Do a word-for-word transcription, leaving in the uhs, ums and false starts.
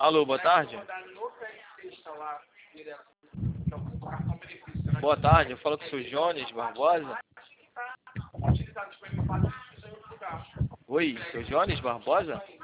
Alô, boa tarde. Boa tarde, eu falo com o seu Jones Barbosa. Oi, seu Jones Barbosa?